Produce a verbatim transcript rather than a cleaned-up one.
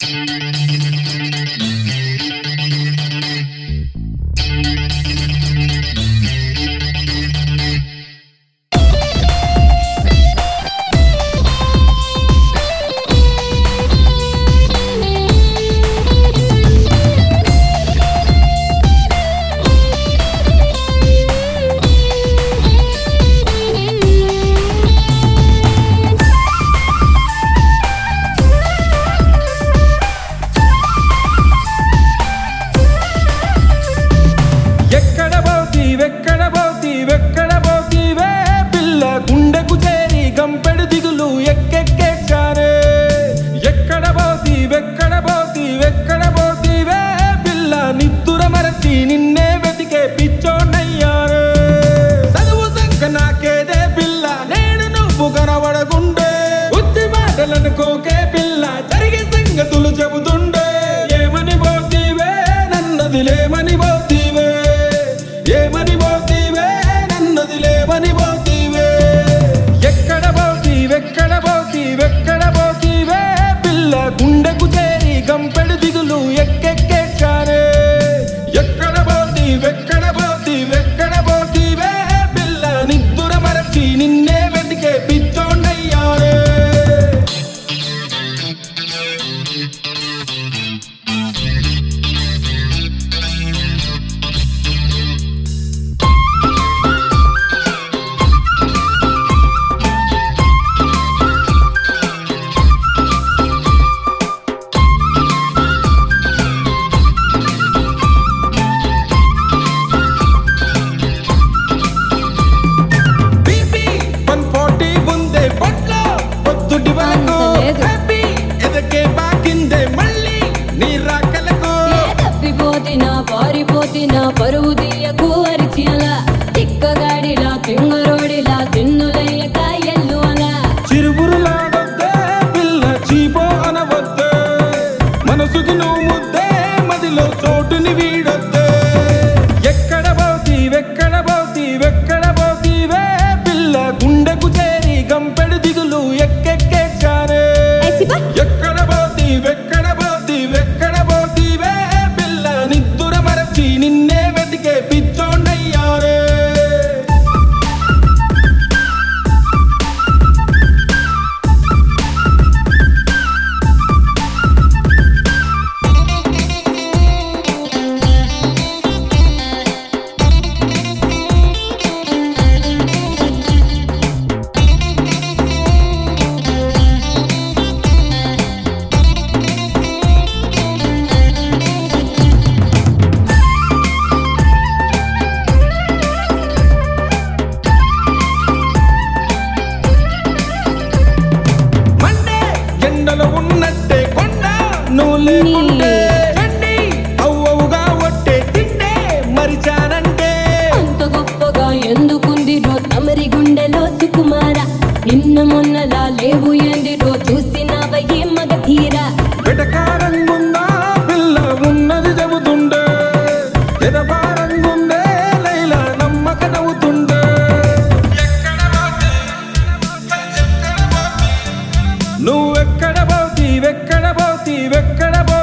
కోకే పిల్ల జరిగే సంగతులు చెబుతుండే ఏమని పోతీవే నన్నదిలేమని పోతీవే ఏమని పోతీవే నన్నదిలేమని పోతీవే ఎక్కడ పోతీవెక్కడ పోతీవెక్కడ పోతీవే పిల్ల గుండెకు చేరి గంపెడు దిగులు ఎక్కెక్కెచ్చారే ఎక్కడ పోతీవెక్కడ పోతీవెక్కడ పోతీవే పిల్ల నిద్దుర మరచి నిన్నే వెతికే పిచ్చోండయ్యారే పారిపోతినా పరువు తీయకు అరిచిలా తిక్కగాడిలా తింగరోడిలా తిన్నులయ్యక ఎల్లు అలా చిరుబురులాడొద్దే పిల్ల చీపో అనవద్దే మనసుకి నువ్వు ముద్దే మదిలో చోటుని వీడొద్దే ఎక్కడ పోతీవెక్కడ పోతీవెక్కడ పోతీవే పిల్ల గుండెకు చేరి గంపెడు దిగులు ఎక్కెక్కెచ్చారే ఎక్కడ పోతీవెక్కడ పోతీవెక్కడ పోతీవే పిల్ల నిద్దుర మరచి నిన్నే వెతికే పిచ్చోండయ్యారే ఉన్నట్టే కొండ నువ్వు లేకుంటే చండి అవ్వవుగా ఒట్టే తిండే మరిచానంటే అంత గొప్పగా ఎందుకుంది రో తమరి గుండెలో సుకుమార నిన్న మొన్నలా లేవు ఏంది రో చూసినావయ్యే మగ తీరా వెటకారంగుందా పిల్ల ఉన్నది చెబుతుండే ఎదపారంగుందే లైలా నమ్మక నవ్వుతుండే నువ్వెక్కడ పోతీవెక్కడ పోతీవెక్కడ పో